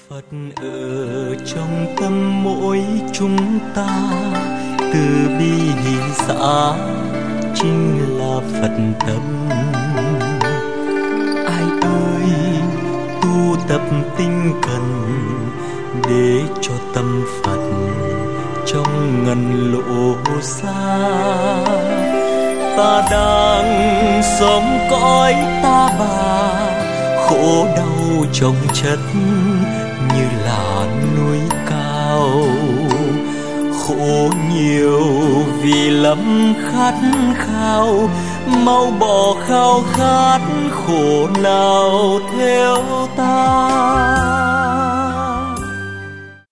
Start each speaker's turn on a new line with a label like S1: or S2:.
S1: Phật ở trong tâm mỗi chúng ta, từ bi hỷ xã chính là Phật tâm. Ai ơi tu tập tinh cần để cho tâm Phật trong ngần lộ xa. Ta đang sống cõi ta bà, khổ đau chồng chất như là núi cao. Khổ nhiều vì lắm khát khao, mau bỏ khao khát khổ nào theo ta.